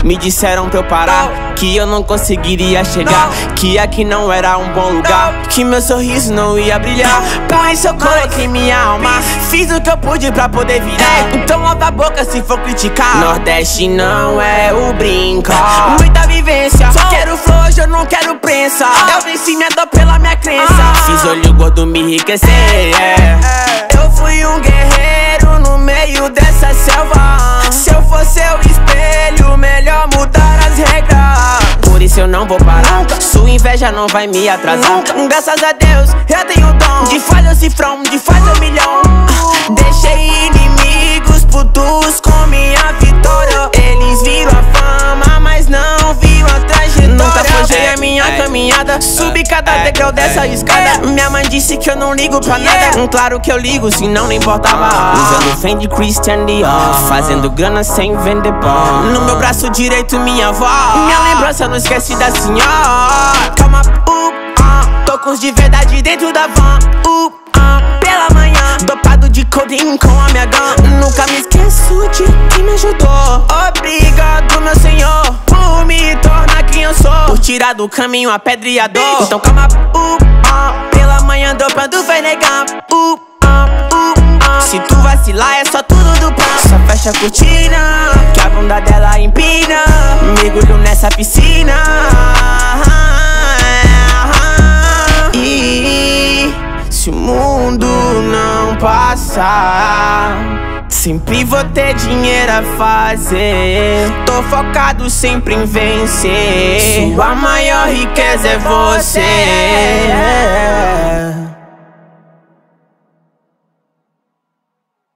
Me disseram pra eu parar, que eu não conseguiria chegar, que aqui não era um bom lugar, que meu sorriso não ia brilhar. Por isso eu coloquei minha alma, fiz o que eu pude pra poder virar. Então abre a boca se for criticar. Nordeste não é o brinca, muita vivência, só quero flow, hoje eu não quero prensa. Eu venci minha dor pela minha crença, fiz olho gordo me enriquecer, Eu fui um guerreiro no meio dessa selva. Se eu for seu espelho, melhor mudar as regras. Por isso eu não vou parar, sua inveja não vai me atrasar. Graças a Deus eu tenho o dom de fazer o cifrão, de fazer 1 milhão. Deixei inimigos putos com minha vitória. Eles viram a fama, mas não viram a trajetória. Nunca forjei a minha caminhada, subi cada degrau dessa escada. Minha mãe disse que eu não ligo pra nada, claro que eu ligo, senão não importava. Usando Fendi, Christian Dior, fazendo grana sem vender pó. No meu braço direito minha avó, minha lembrança não esquece da senhora. Calma, tô com os de verdade dentro da van. Pela manhã, dopado de codeine com a minha gun. Nunca me esqueço de quem me ajudou. Obrigado, meu senhor, por me tornar quem eu sou, por tirar do caminho a pedra e a dor. Então calma, pela manhã dopando vai negar. Se tu vacilar é só tudo do pão. Só fecha a cortina, que a bunda dela empina. Mergulho nessa piscina. E se o mundo não passar, sempre vou ter dinheiro a fazer. Tô focado sempre em vencer. Sua maior riqueza é você.